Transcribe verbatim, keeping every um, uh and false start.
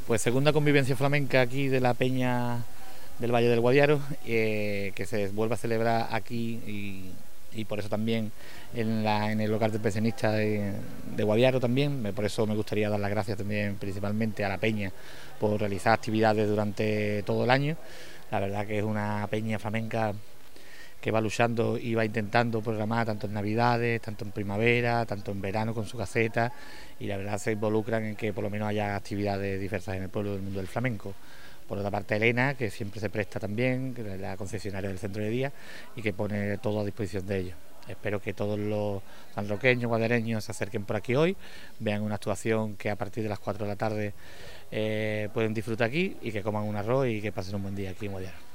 Pues segunda convivencia flamenca aquí de la Peña del Valle del Guadiaro, eh, que se vuelve a celebrar aquí y, y por eso también en, la, en el hogar del pensionista de, de Guadiaro también. Por eso me gustaría dar las gracias también principalmente a la Peña por realizar actividades durante todo el año. La verdad que es una peña flamenca que va luchando y va intentando programar tanto en Navidades, tanto en primavera, tanto en verano con su caseta, y la verdad se involucran en que por lo menos haya actividades diversas en el pueblo del mundo del flamenco. Por otra parte, Elena, que siempre se presta también, que es la concesionaria del centro de día y que pone todo a disposición de ellos. Espero que todos los sanroqueños, guadareños se acerquen por aquí hoy, vean una actuación que a partir de las cuatro de la tarde eh, pueden disfrutar aquí y que coman un arroz y que pasen un buen día aquí en Guadiaro.